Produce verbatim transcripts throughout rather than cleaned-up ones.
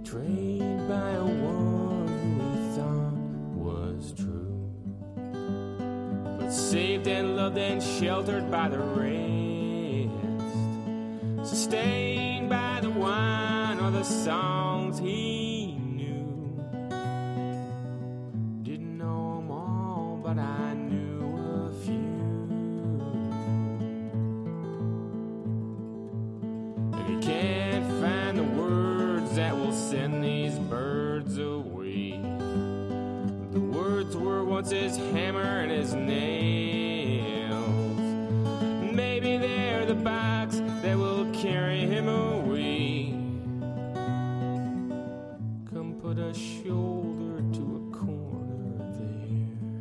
betrayed by a one who we thought was true, but saved and loved and sheltered by the rest, sustained by the wine or the songs he knew. Didn't know them all, but I knew a few. And he can't find the words that will send these birds away. The words were once his hammer and his nails. Maybe they're the box that will carry him away. Come put a shoulder to a corner there.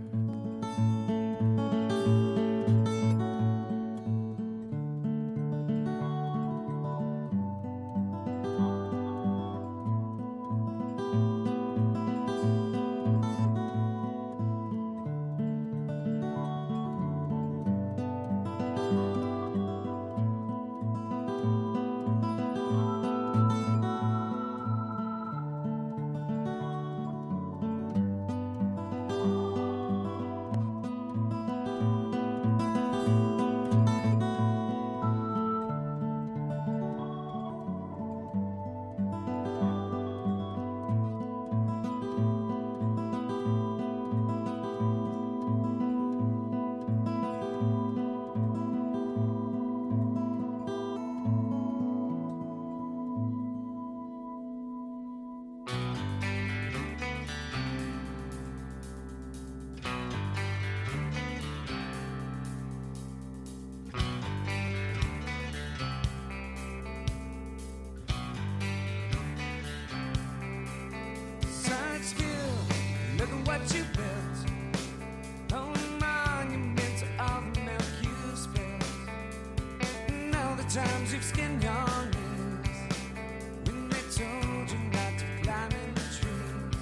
Times you've skinned your knees when they told you not to climb in the trees.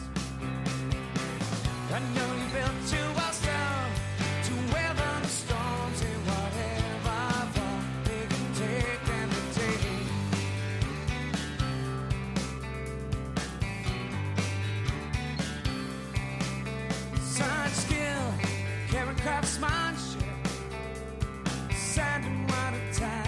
I know you built your walls down to weather the storms and whatever fall they can take and they take. Such skill, carry craftsmanship, sanding one at a time.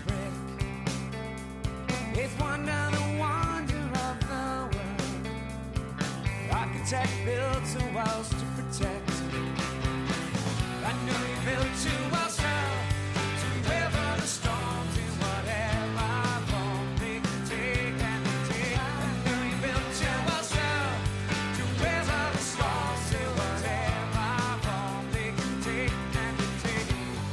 It's wonder, the wonder of the world. Architect builds the walls to protect. I know you built your walls now to weather the storms in whatever form they can take and they take. I know you built your walls now to weather the storms in whatever form they can take and they take.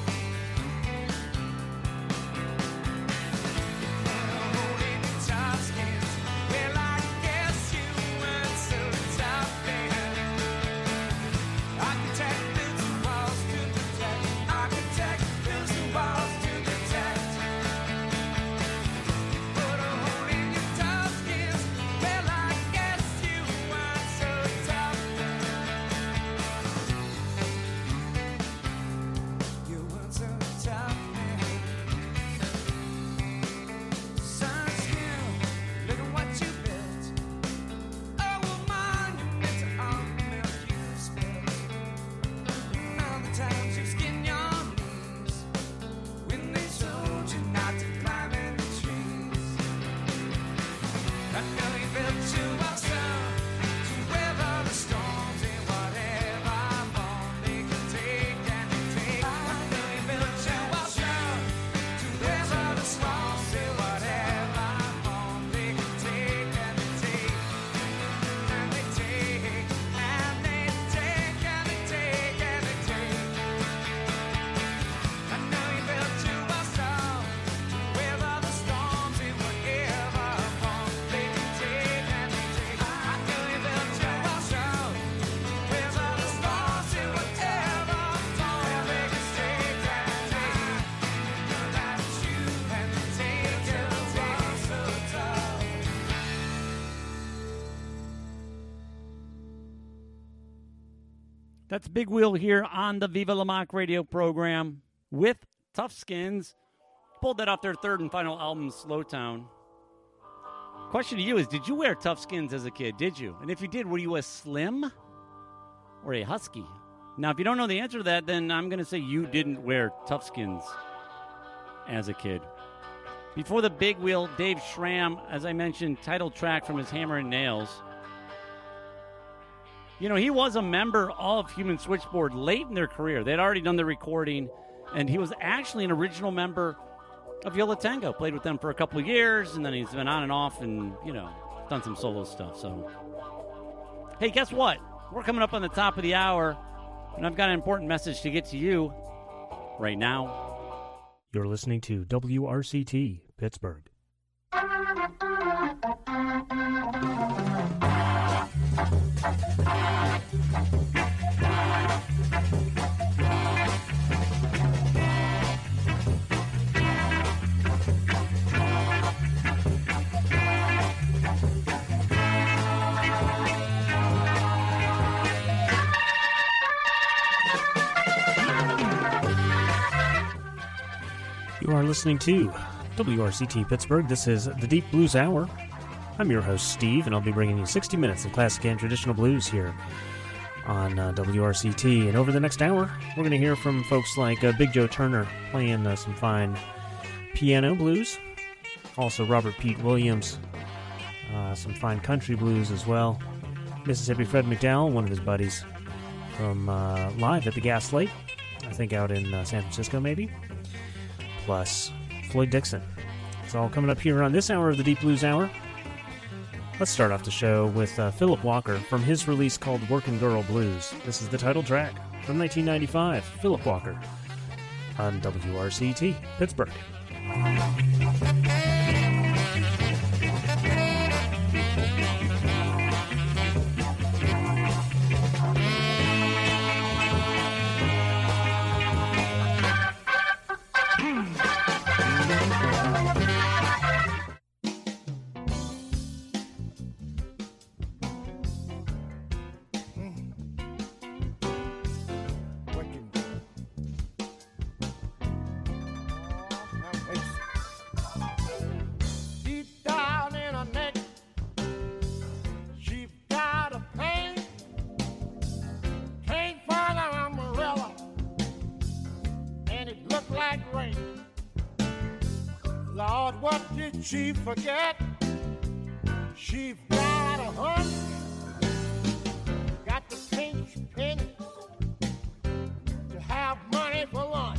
That's Big Wheel here on the Viva La Mock radio program with Tough Skins. Pulled that off their third and final album, Slow Town. question to you is, did you wear tough skins as a kid? Did you? And if you did, were you a slim or a husky? Now, if you don't know the answer to that, then I'm going to say you didn't wear tough skins as a kid. Before the big wheel, Dave Schramm, as I mentioned, title track from his Hammer and Nails. You know, he was a member of Human Switchboard late in their career. They'd already done the recording, and he was actually an original member of Yo La Tengo. Played with them for a couple of years, and then he's been on and off and, you know, done some solo stuff. So, hey, guess what? We're coming up on the top of the hour, and I've got an important message to get to you right now. You're listening to W R C T, Pittsburgh. You are listening to W R C T Pittsburgh. This is the Deep Blues Hour. I'm your host, Steve, and I'll be bringing you sixty minutes of classic and traditional blues here on uh, W R C T. And over the next hour, we're going to hear from folks like uh, Big Joe Turner playing uh, some fine piano blues. Also, Robert Pete Williams, uh, some fine country blues as well. Mississippi Fred McDowell, one of his buddies, from uh, live at the Gaslight, I think out in uh, San Francisco maybe. Plus Floyd Dixon. It's all coming up here on this hour of the Deep Blues Hour. Let's start off the show with uh, Philip Walker from his release called Workin' Girl Blues. This is the title track from nineteen ninety-five, Philip Walker on W R C T, Pittsburgh. She forget she got a hunch, got the pinch pennies to have money for lunch.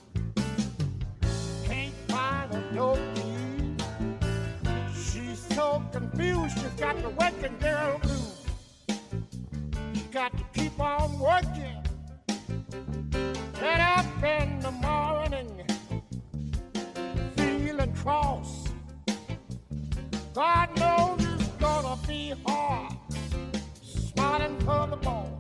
Can't find a dope deal. She's so confused, she's got the working girl blues. She got to keep on working. Get up in the morning, feeling cross. God knows it's gonna be hard, smarting for the boss.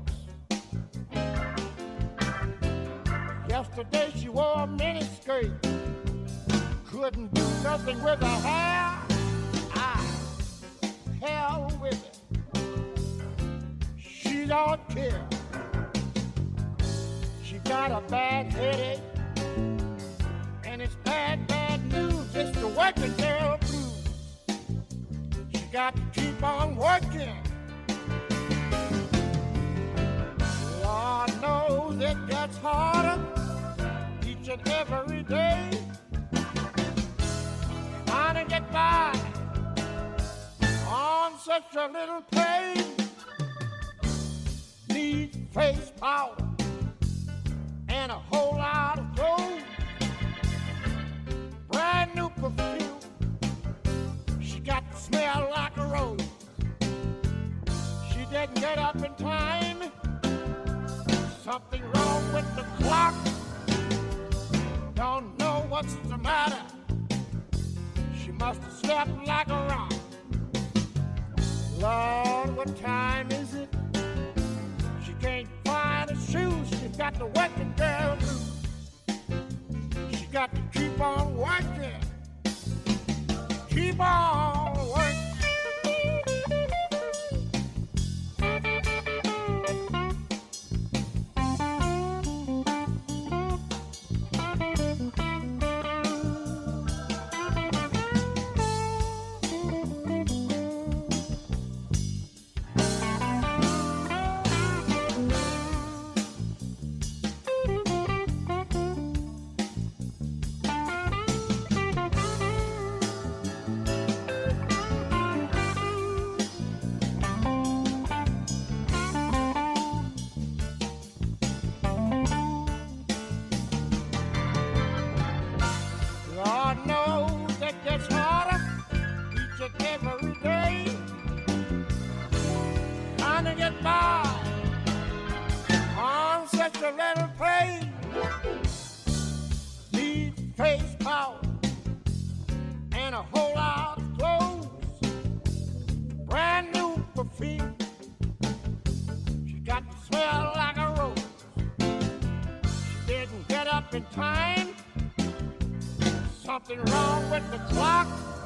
Yesterday she wore a miniskirt, couldn't do nothing with her hair. Ah, hell with it, she don't care. She got a bad headache, and it's bad, bad news. It's the working girl blues. Got to keep on working. Lord knows it gets harder each and every day. Trying to get by on such a little pay. Needs face powder and a whole lot of clothes. Brand new perfume. Got to smell like a rose. She didn't get up in time. Something wrong with the clock. Don't know what's the matter. She must have slept like a rock. Lord, what time is it? She can't find her shoes. She's got the working girl blues. She got to keep on working. Keep on working. Lord knows it gets harder each and every day. Trying to get by on such a little place. Need face power and a whole lot of clothes. Brand new perfume. She got to smell like a rose. She didn't get up in time. Something wrong with the clock.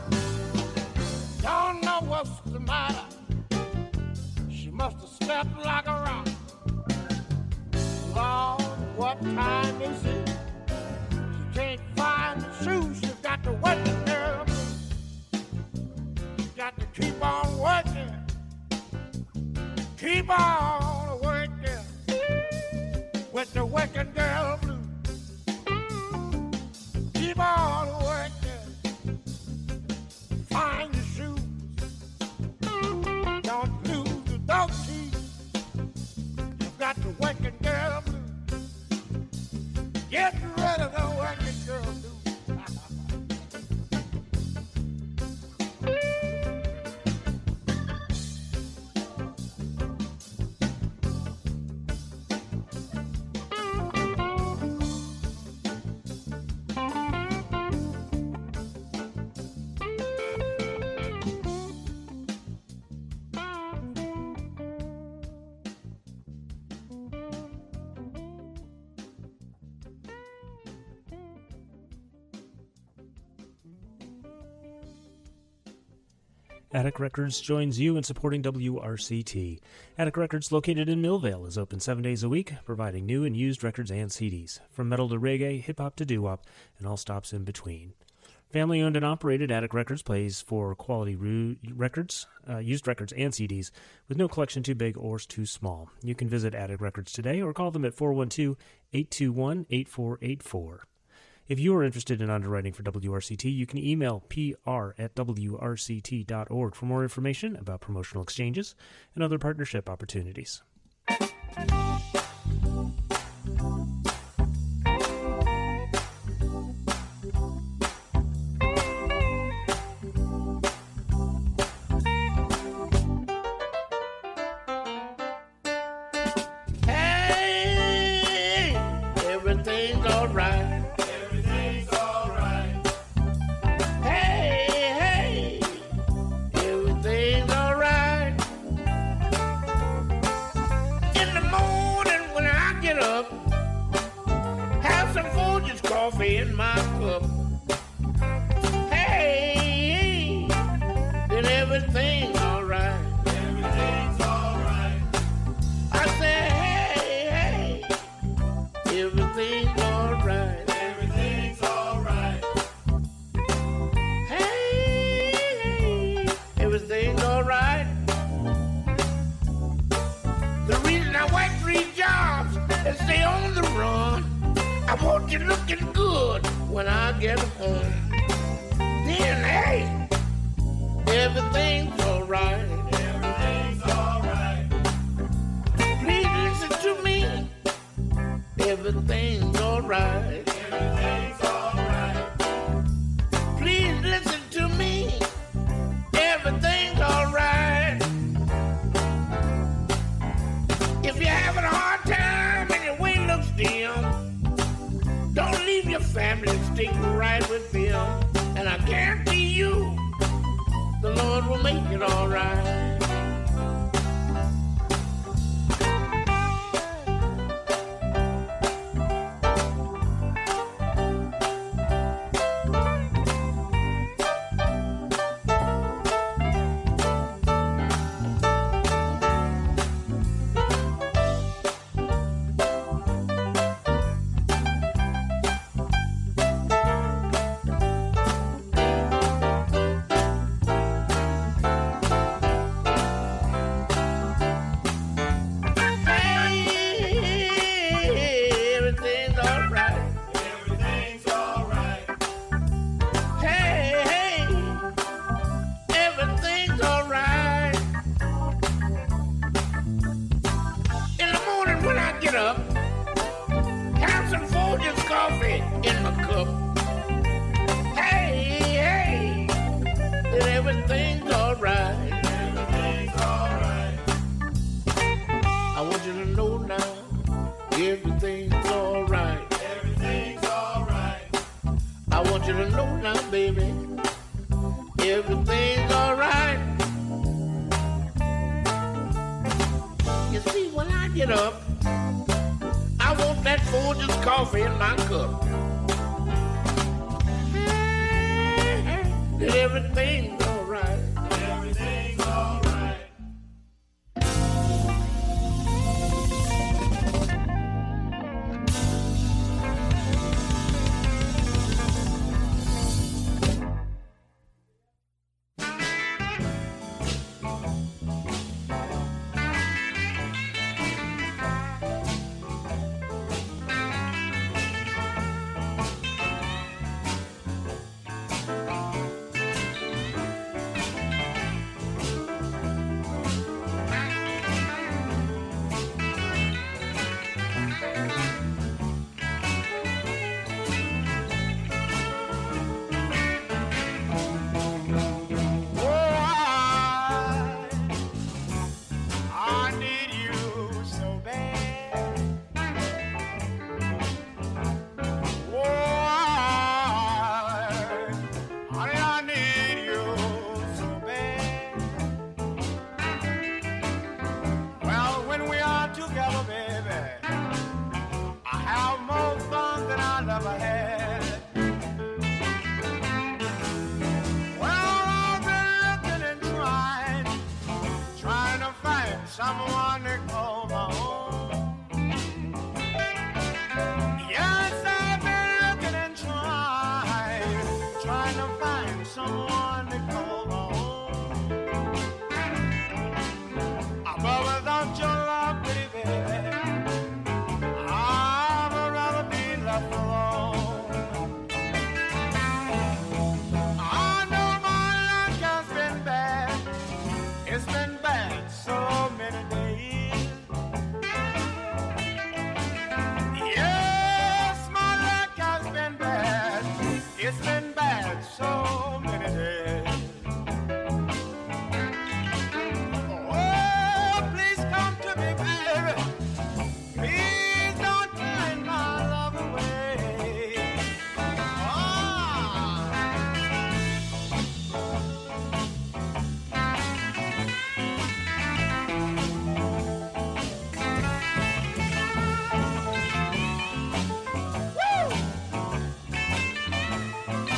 Don't know what's the matter. She must have slept like a rock. Lord, what time is it? She can't find the shoes. She's got to work the girl. She's got to keep on working. Keep on working with the working girl blues. Keep on working. Find your shoes. Don't lose the dog teeth. You've got the working girl blues. Get rid of the working girl blues. Attic Records joins you in supporting W R C T. Attic Records, located in Millvale, is open seven days a week, providing new and used records and C Ds, from metal to reggae, hip-hop to doo-wop, and all stops in between. Family-owned and operated, Attic Records plays for quality ru- records, uh, used records, and C Ds, with no collection too big or too small. You can visit Attic Records today or call them at four one two, eight two one, eight four eight four. If you are interested in underwriting for W R C T, you can email P R at W R C T dot org for more information about promotional exchanges and other partnership opportunities. Hey, everything's all right. Coffee in my cup. Hey, then everything's alright. Everything's alright. I say, hey, hey, everything's alright. Everything's alright. Hey, hey, everything's alright. The reason I work three jobs is stay on the run. I want you looking good when I get home. Then, hey, everything's alright. Everything's alright. Please listen to me. Everything's alright. Everything's alright. Please listen to me. Everything's alright. If you're having a hard time and your way looks dim, don't leave your family, stick right with them. And I guarantee you, the Lord will make it all right. want you to know now, baby, everything's alright. You see, when I get up, I want that Folgers coffee in my cup. That everything's alright. Everything's alright. Someone to call my own. Yes, I've been looking and trying, trying to find someone to call my own. But without your love, pretty baby, I'd rather be left alone. I know my luck has been bad. It's been bad so many days. Yes, my luck has been bad. It's been bad so many days. Oh, please come to me, baby. Please don't turn my love away. Ah. Woo!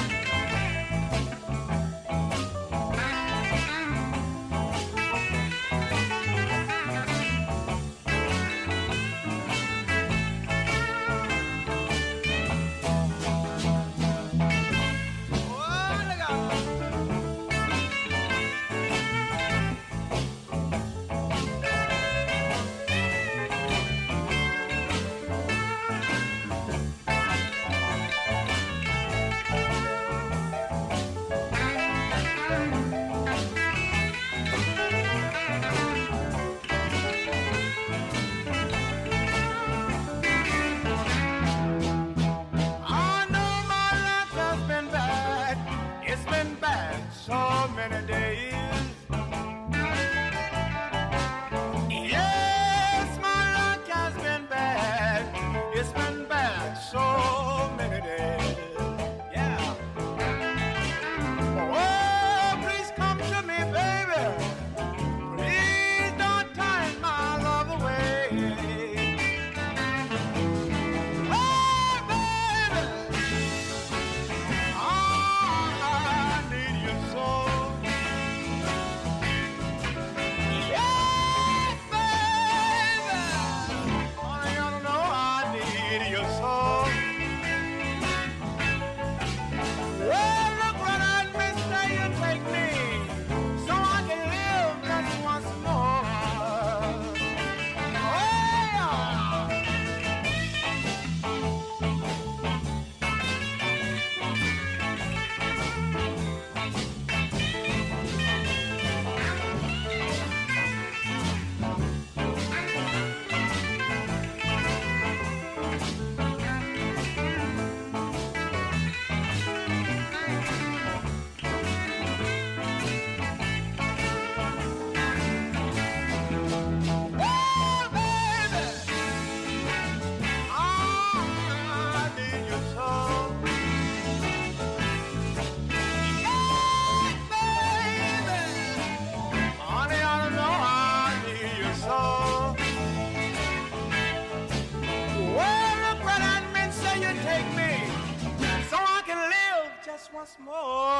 just once more.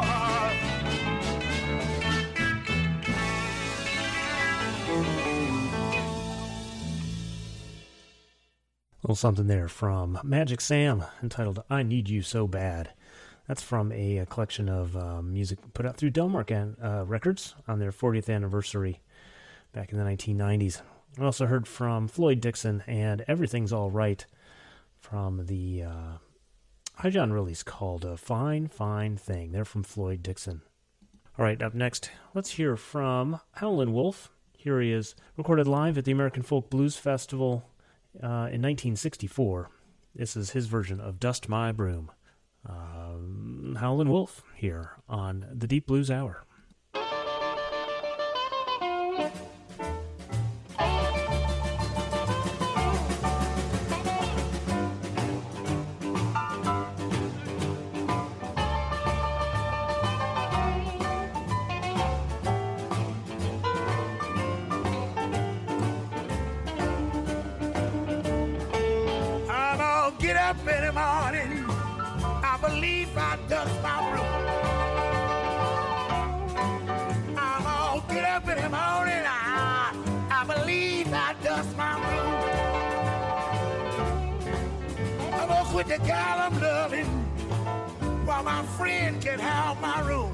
A little something there from Magic Sam entitled I Need You So Bad. That's from a, a collection of uh, music put out through Delmark uh, Records on their fortieth anniversary back in the nineteen nineties. We also heard from Floyd Dixon and Everything's All Right from the uh, high genre release called A Fine, Fine Thing. They're from Floyd Dixon. All right, up next, let's hear from Howlin' Wolf. Here he is, recorded live at the American Folk Blues Festival uh, in nineteen sixty-four. This is his version of Dust My Broom. Um, Howlin' Wolf here on the Deep Blues Hour. Up in the morning, I believe I dust my broom. I'm gonna get up in the morning, I, I believe I dust my broom. I'm gonna quit the gal I'm loving while my friend can have my room.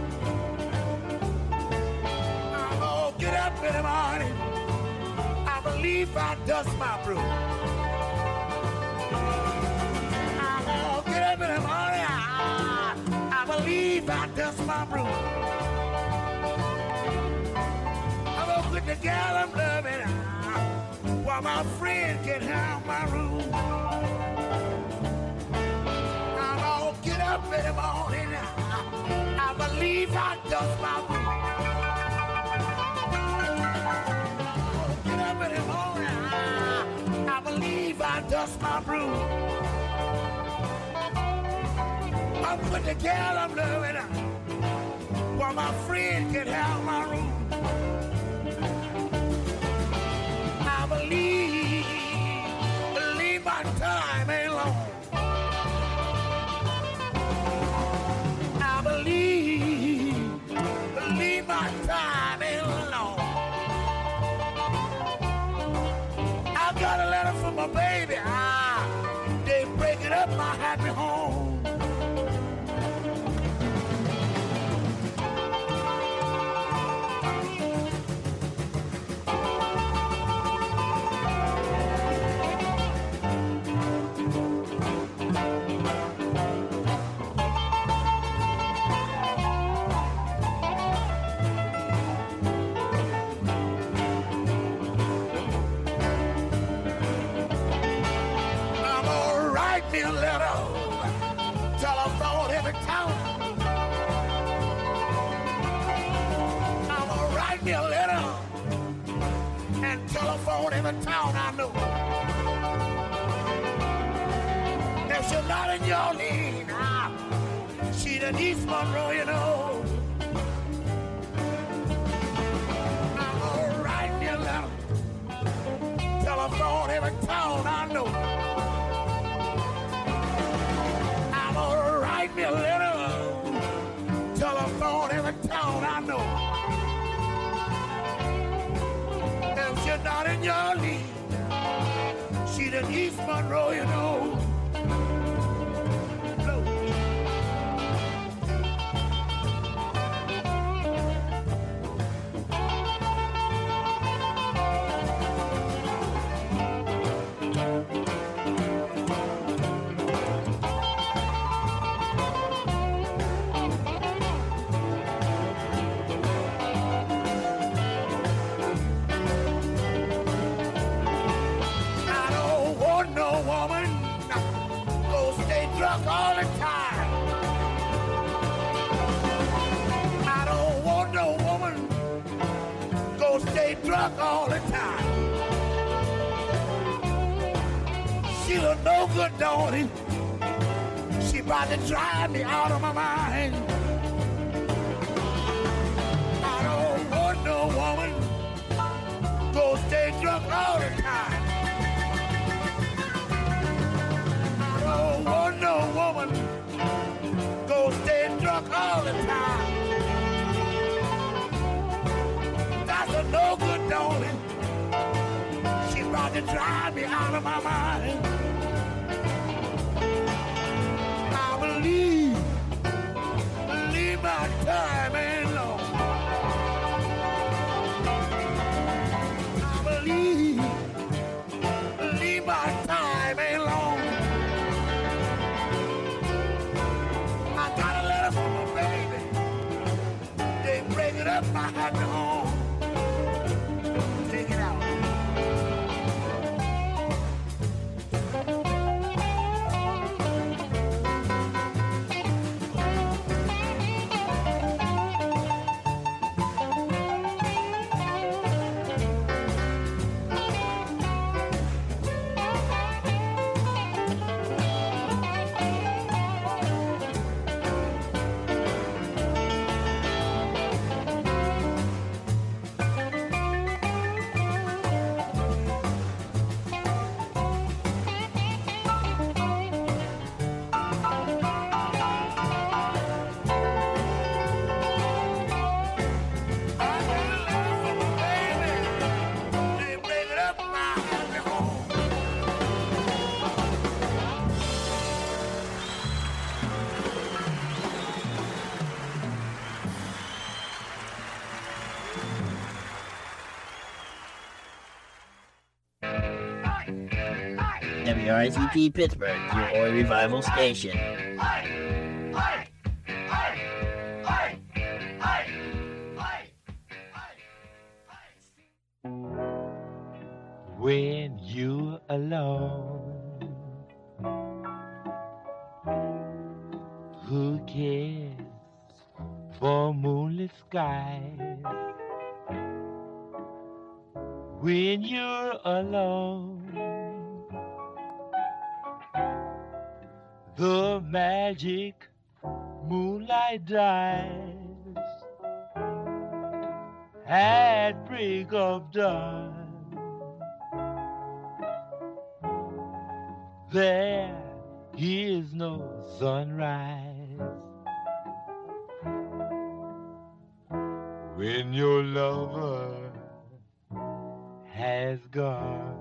I'm gonna get up in the morning, I believe I dust my broom. In the morning, I, I believe I dust my broom. I'm gonna quit the gal I'm loving while my friend can have my room. I'm gonna get up in the morning, I, I believe I dust my broom. I'm gonna get up in the morning, I, I believe I dust my broom. I'm with the gal I'm loving while my friend can have my room. I believe, believe my time ain't long. I believe, believe my time ain't long. I got a letter from my baby. Ah, they breaking up my happy home. Telephone every town I know. If she's not in your league, nah, she the East Monroe, you know. I'm gonna write me a letter. Telephone every town I know. I'm gonna write me a letter. Telephone every town I know. You're not in your league. She the East Monroe, you know. All the time. I don't want no woman go stay drunk all the time. She was no good, don't it? She about to drive me out of my mind. I don't want no woman go stay drunk all the time. I don't want no woman go stay to drive me out of my mind. I believe, believe my time ain't long. I believe, believe my time ain't long. I got a letter from my baby. They bring it up, I had to home. Take it out. W R C T Pittsburgh, your Oi Revival station. When you're alone, who cares for moonlit skies? When you're alone, the magic moonlight dies at break of dawn. There is no sunrise when your lover has gone.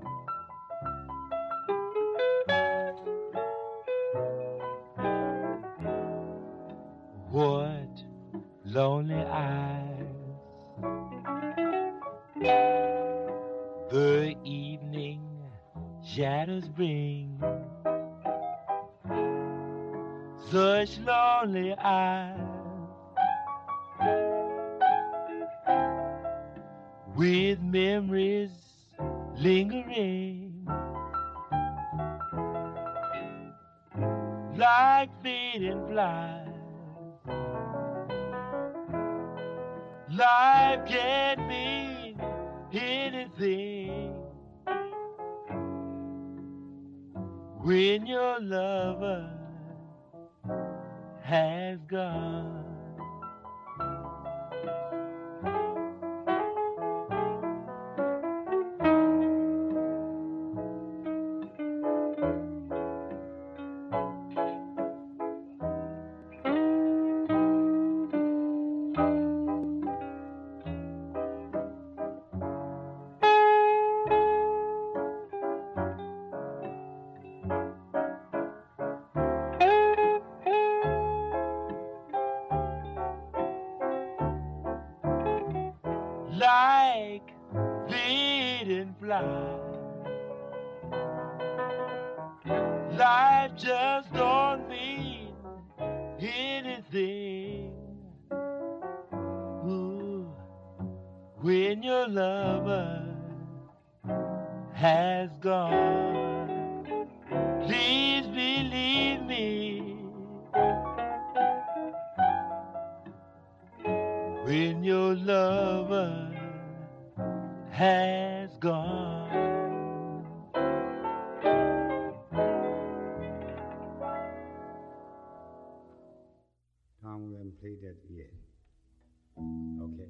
What lonely eyes the evening shadows bring, such lonely eyes with memories lingering like fading flies. Life can't mean anything when your lover has gone. Like fading flies, life just don't mean anything. Ooh, when your lover has gone, please believe me. When your lover has gone. Tom, we haven't played that yet. Okay.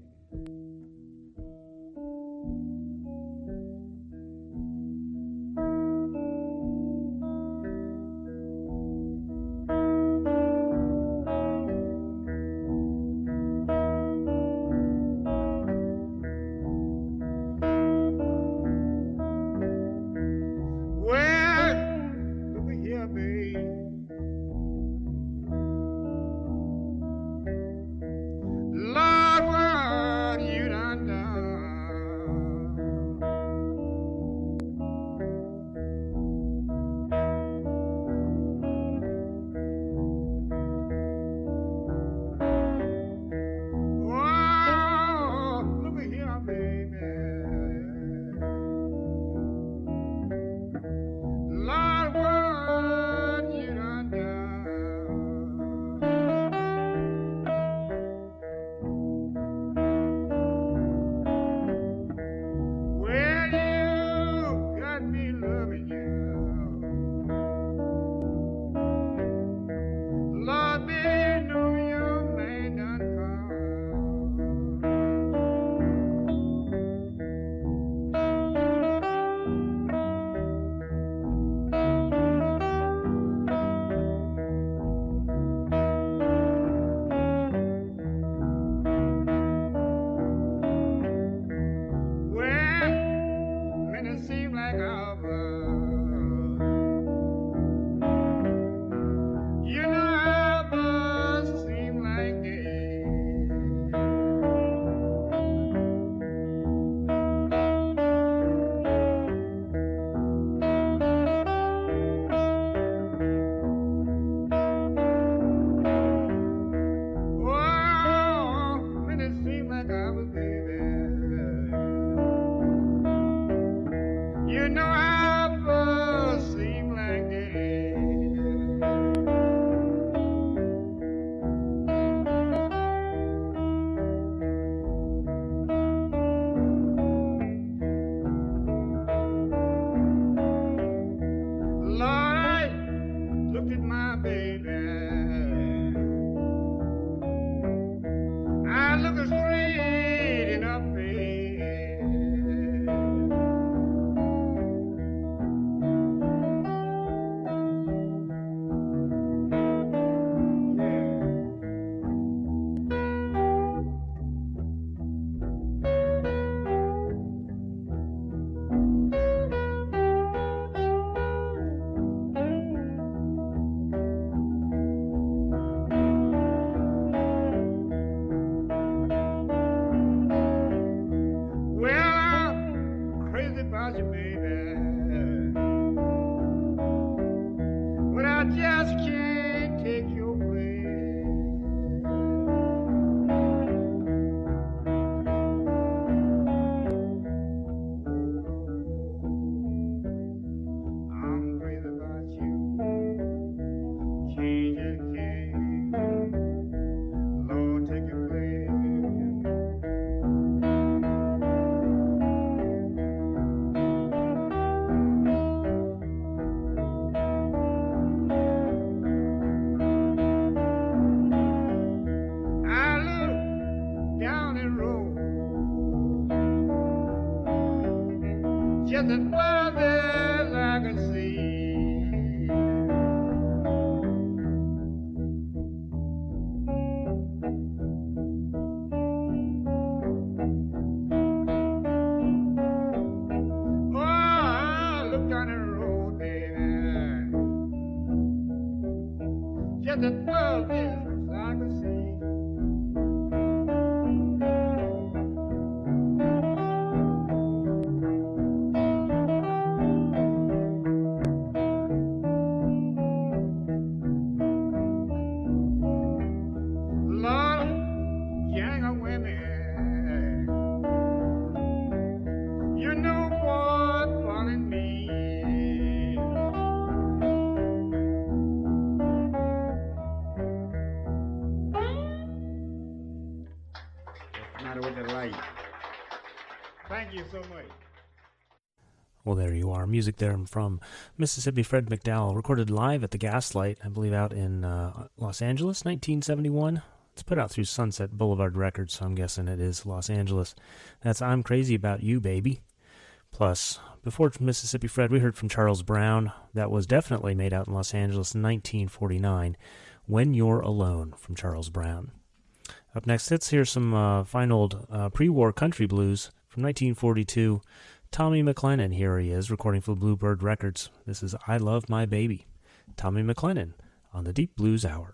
Well, there you are. Music there from Mississippi Fred McDowell, recorded live at the Gaslight, I believe out in uh, Los Angeles, nineteen seventy-one. It's put out through Sunset Boulevard Records, so I'm guessing it is Los Angeles. That's I'm Crazy About You, Baby. Plus, before Mississippi Fred, we heard from Charles Brown. That was definitely made out in Los Angeles in nineteen forty-nine. When You're Alone, from Charles Brown. Up next, let's hear some uh, fine old uh, pre-war country blues from nineteen forty-two. Tommy McLennan, here he is, recording for Bluebird Records. This is I Love My Baby. Tommy McLennan on the Deep Blues Hour.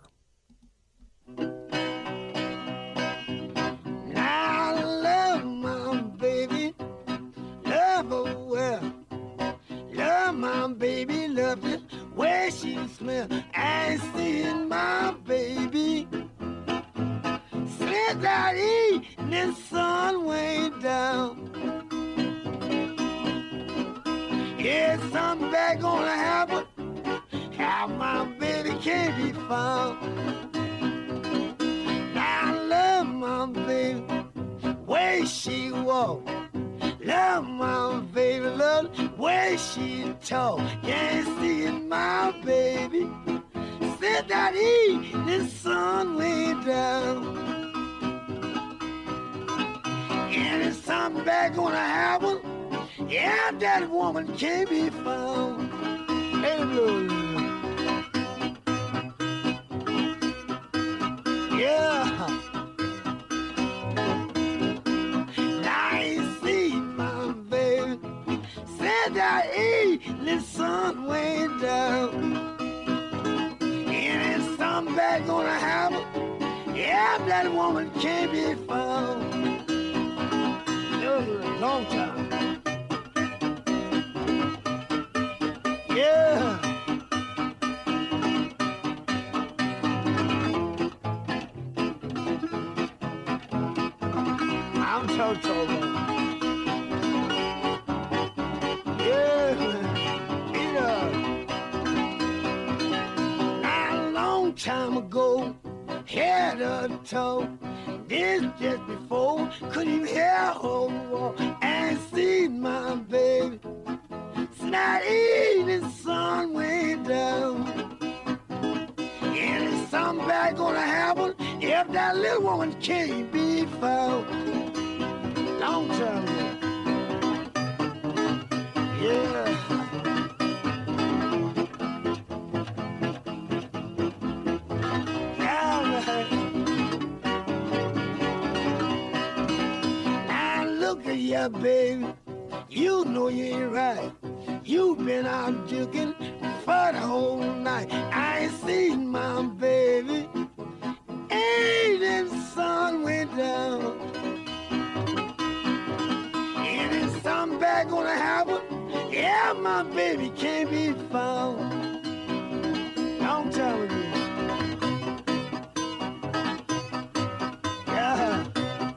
I love my baby, love her well. Love my baby, love the way she smells. I see my baby sit out eating sun way down. Yeah, something bad gonna happen. How my baby can't be found. I love my baby, way she walk. Love my baby, love the way she talk. Can't see my baby sit that evening the sun went down. And is something bad gonna happen? Yeah, that woman can't be found. Hey, Lord. Yeah. Now I ain't seen my baby. Said that evening sun went down. And is something bad gonna happen? Yeah, that woman can't be found. Long time. Yeah. I'm so troubled. Yeah. You know. Not a long time ago, head or toe. This just before, couldn't even hear her walk. I ain't seen my baby. So that evening sun went down. And is something bad gonna happen if that little woman can't be found? Don't tell me. Yeah. Yeah, baby, you know you ain't right. You've been out drinking for the whole night. I ain't seen my baby. Ain't the sun went down. And is something bad gonna happen? Yeah, my baby can't be found. Don't tell me this. Yeah.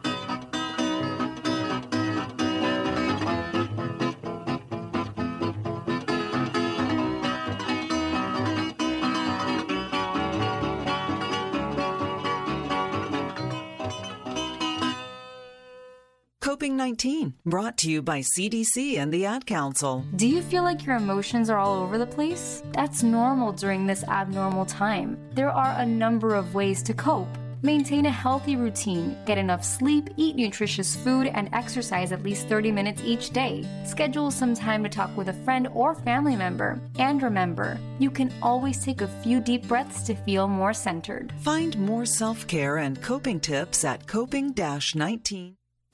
Coping nineteen, brought to you by C D C and the Ad Council. Do you feel like your emotions are all over the place? That's normal during this abnormal time. There are a number of ways to cope. Maintain a healthy routine, get enough sleep, eat nutritious food, and exercise at least thirty minutes each day. Schedule some time to talk with a friend or family member. And remember, you can always take a few deep breaths to feel more centered. Find more self-care and coping tips at coping nineteen.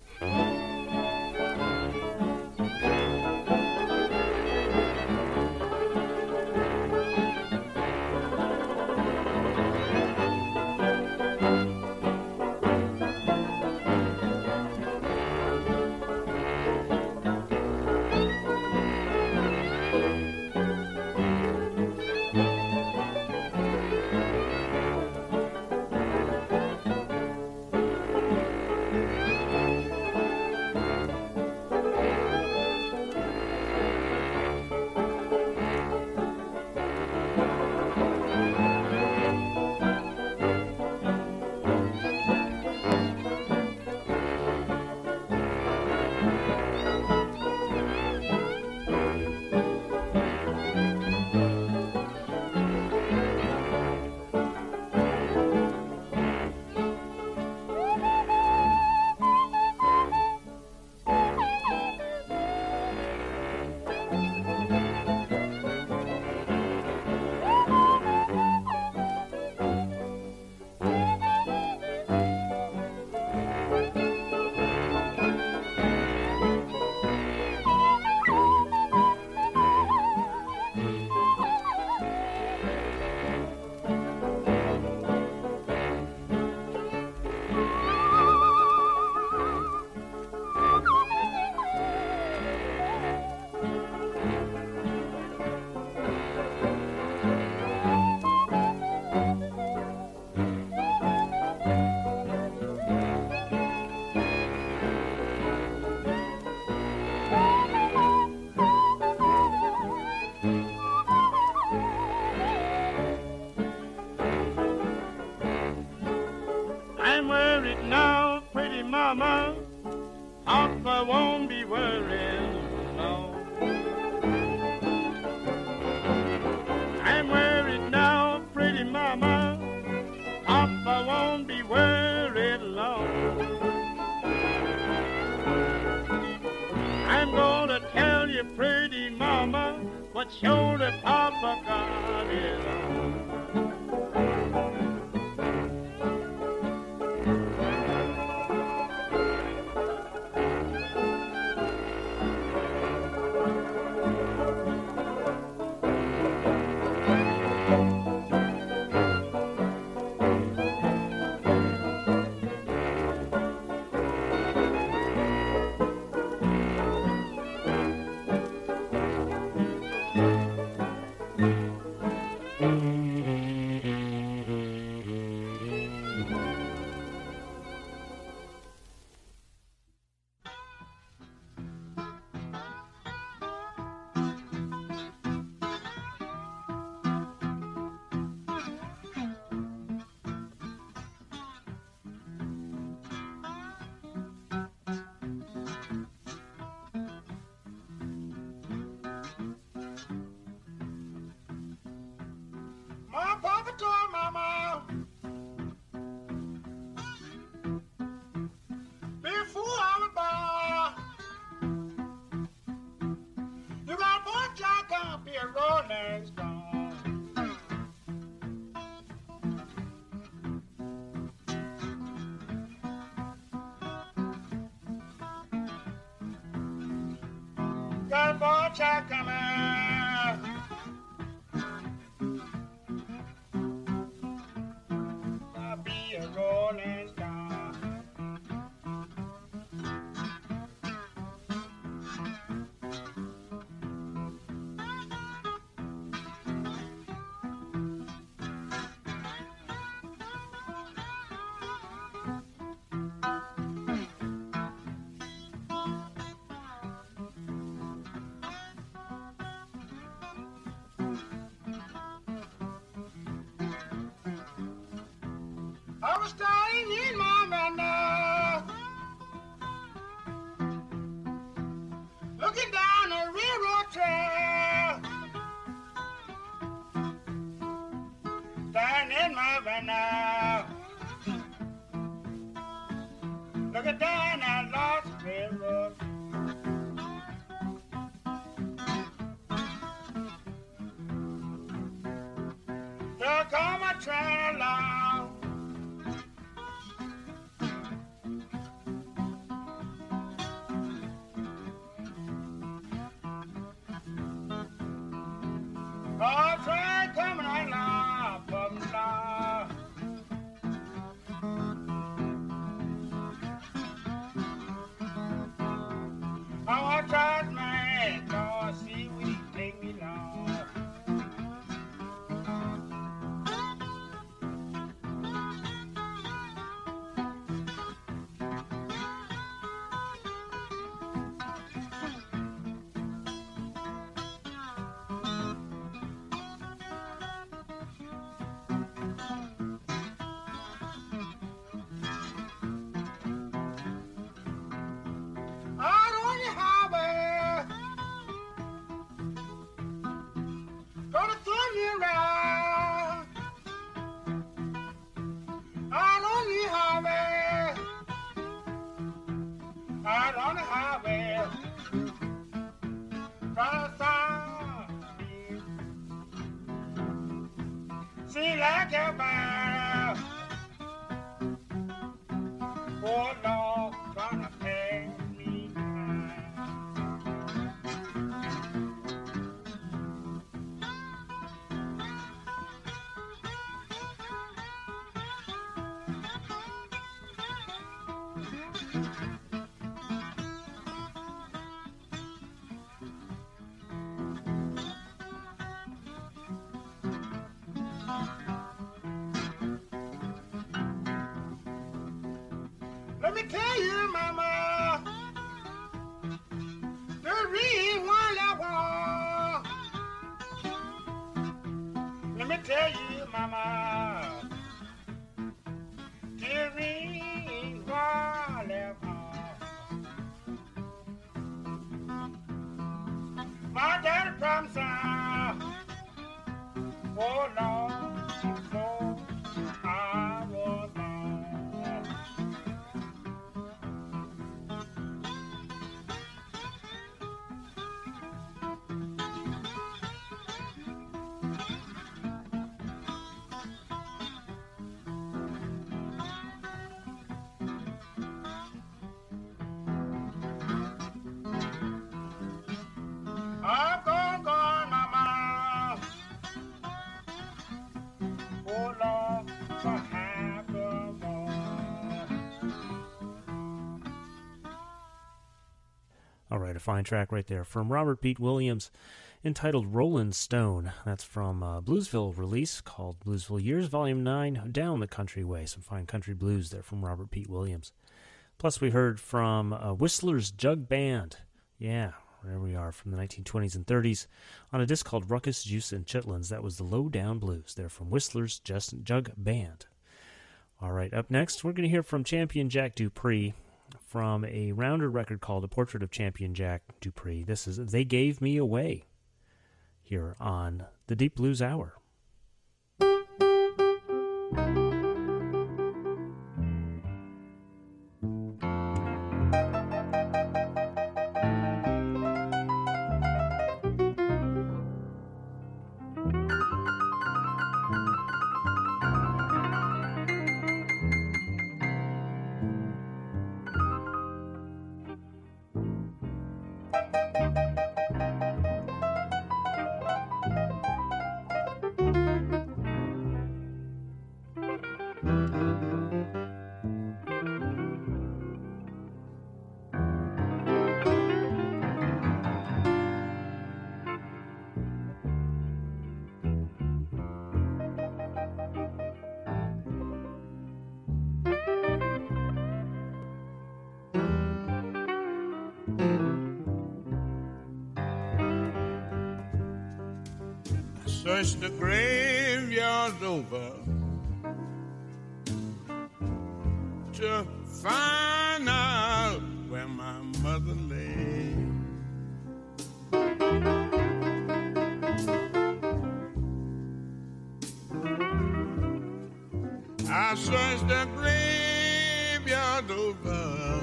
mama, Papa won't be worrying, no. I'm worried now, pretty mama, won't be worried long. I'm gonna tell you, pretty mama, what shoulder Papa got it on. My papa told mama before I was born, you got one child gonna be a rolling stone. Got one child coming. Be a rolling stone. I was staying in my manor, looking down a railroad trail. Down in my manor, looking down that lost railroad. There come a train along. Oh, train coming along, bum along. I want to man, don't see we take me long. Out on the highway, gonna turn me around. Out on the highway, out on the highway, trying to find me. See like a bird, oh Lord, gonna pay. Let me tell you, mama, there is one left on. Let me tell you, mama, there is one left on. My daddy promised I, oh Lord, before I was born. right, a fine track right there from Robert Pete Williams entitled Rollin' Stone. That's from a Bluesville release called Bluesville Years, Volume nine, Down the Country Way. Some fine country blues there from Robert Pete Williams. Plus, we heard from uh, Whistler's Jug Band. Yeah, there we are, from the nineteen twenties and thirties on a disc called Ruckus, Juice, and Chitlins. That was the Low Down Blues. They're from Whistler's Just Jug Band. All right, up next, we're going to hear from Champion Jack Dupree from a Rounder record called A Portrait of Champion Jack Dupree. This is They Gave Me Away here on the Deep Blues Hour. Search the graveyard over to find out where my mother lay. I searched the graveyard over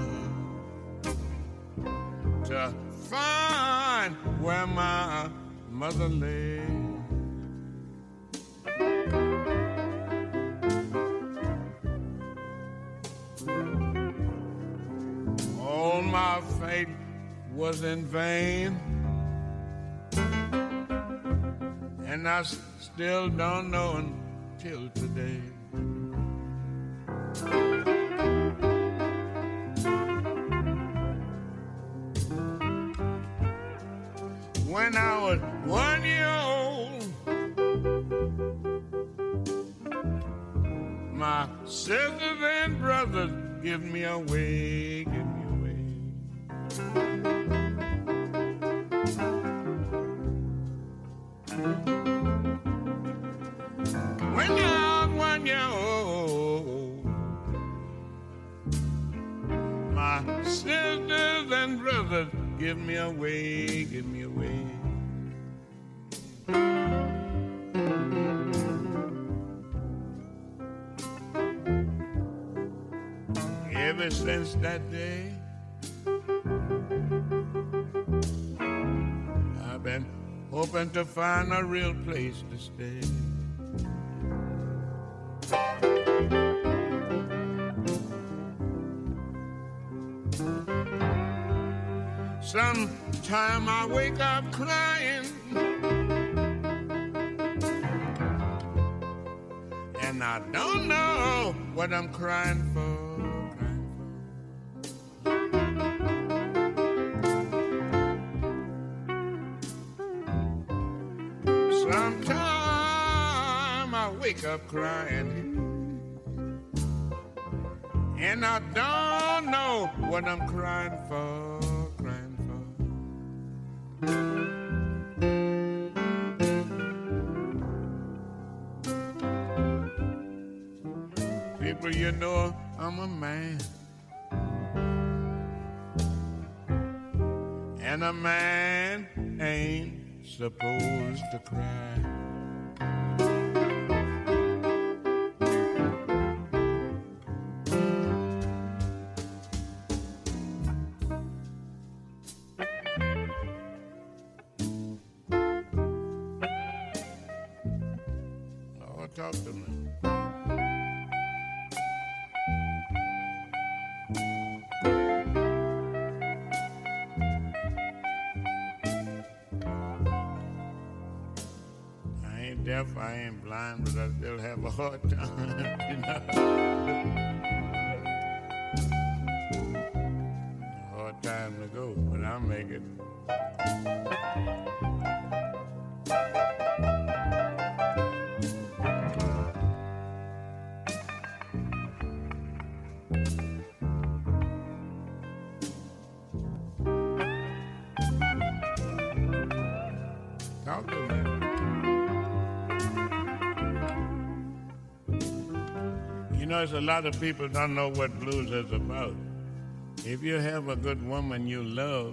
to find where my mother lay. All my faith was in vain, and I still don't know until today. When I was one year old, my sisters and brothers give me away, give me away. When I was one year old, my sisters and brothers give me away, give me away. Ever since that day, I've been hoping to find a real place to stay. Sometime I wake up crying, and I don't know what I'm crying for. Sometime I wake up crying, and I don't know what I'm crying for, crying for. People, you know I'm a man, and a man ain't supposed to cry. Oh, talk to me. Deaf, I ain't blind, but I still have a hard time, you know. A hard time to go, but I'll make it. it. Talk to me. You know, there's a lot of people don't know what blues is about. If you have a good woman you love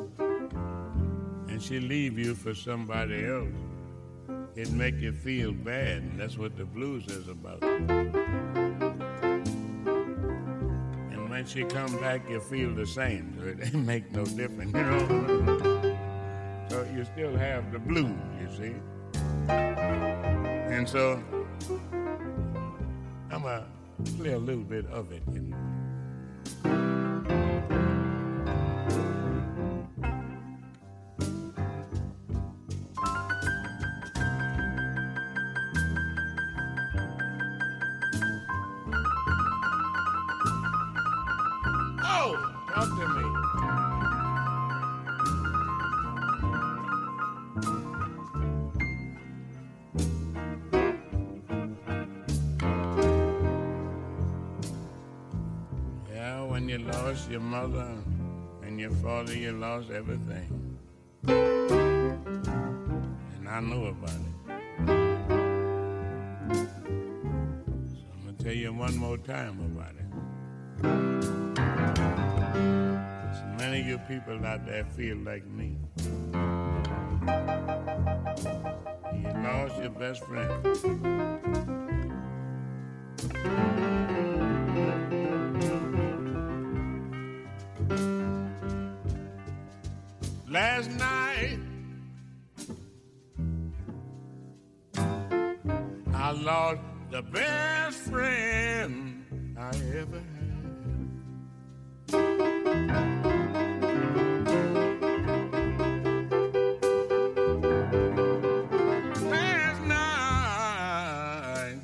and she leave you for somebody else, it make you feel bad, and that's what the blues is about. And when she come back, you feel the same, so it ain't make no difference, you know. So you still have the blues, you see. And so I'm gonna play a little bit of it. You know. Talk to me. Yeah, when you lost your mother and your father, you lost everything. And I know about it. So I'm going to tell you one more time about it. Many of you people out there feel like me. You lost your best friend. Last night, I lost the best friend I ever had. Last night,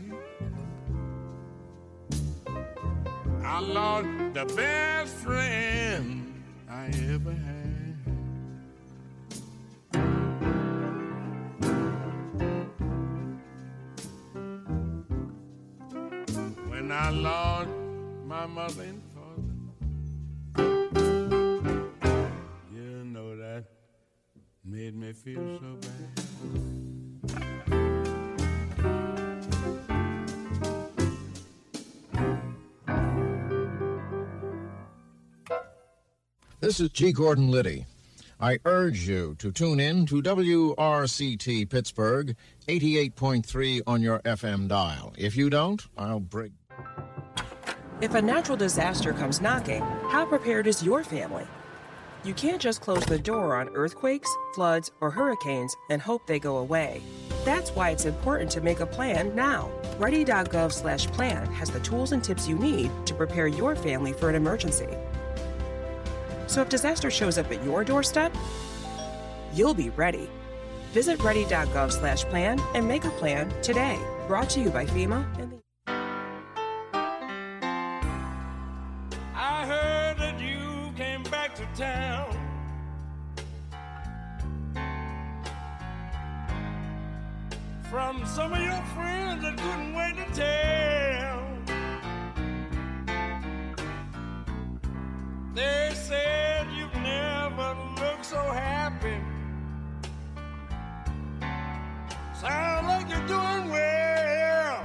I lost the best friend I ever had. When I lost my mother and made me feel so bad. This is G. Gordon Liddy. I urge you to tune in to W R C T Pittsburgh, eighty-eight point three on your F M dial. If you don't, I'll break. If a natural disaster comes knocking, how prepared is your family? You can't just close the door on earthquakes, floods, or hurricanes and hope they go away. That's why it's important to make a plan now. Ready.gov slash plan has the tools and tips you need to prepare your family for an emergency. So if disaster shows up at your doorstep, you'll be ready. Visit ready.gov slash plan and make a plan today. Brought to you by FEMA and the I heard that you came back to town. From some of your friends that couldn't wait to tell. They said you've never looked so happy. Sound like you're doing well.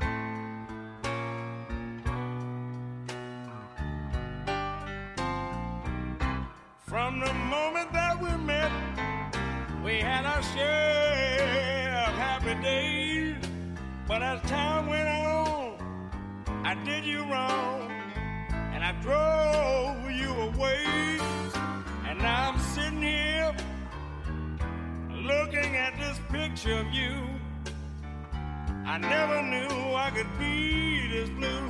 From the moment that we met, we had our share of happy days. But as time went on, I did you wrong, and I drove you away. And now I'm sitting here looking at this picture of you. I never knew I could be this blue.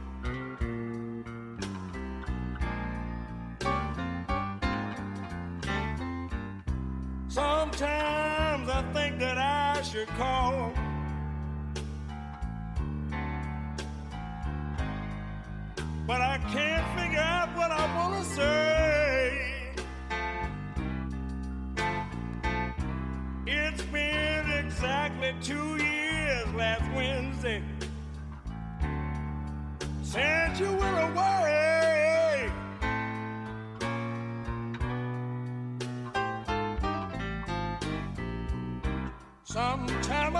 Sometimes I think that I should call, but I can't figure out what I want to say.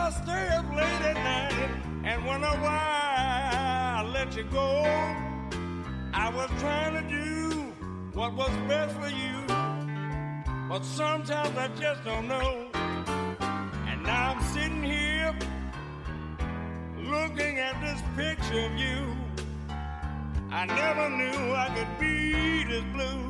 I stay up late at night and wonder why I let you go. I was trying to do what was best for you, but sometimes I just don't know. And now I'm sitting here looking at this picture of you. I never knew I could be this blue.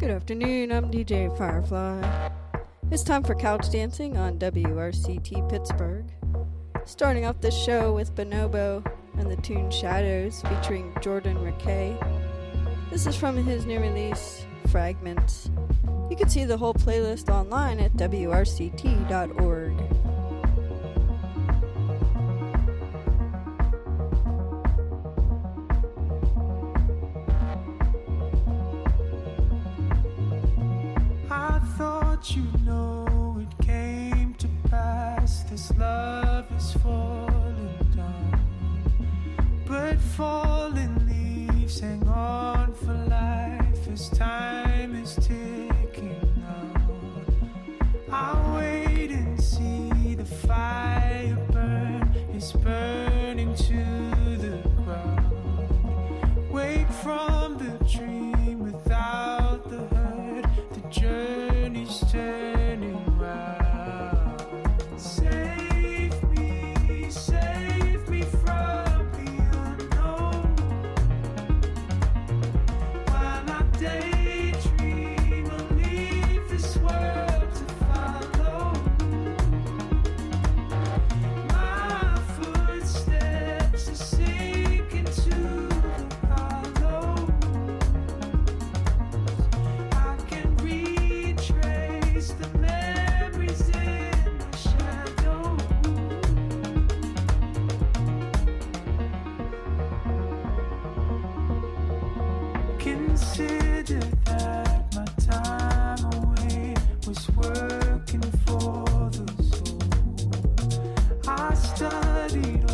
Good afternoon, I'm D J Firefly. It's time for Couch Dancing on W R C T Pittsburgh. Starting off this show with Bonobo and the tune Shadows featuring Jordan Rakei. This is from his new release, Fragments. You can see the whole playlist online at W R C T dot org. You know it came to pass, this love is falling down, but fallen leaves hang on for life as time is ticking out. I'll wait and see the fire burn, it's burning to the ground. Wake from the dream without the hurt, the journey's turning round. Save me, save me from the unknown, while I daydream and leave this world to follow. My footsteps are sinking to the hollow. I can retrace the memories in the shadow. Consider that my time away was working for the soul. I studied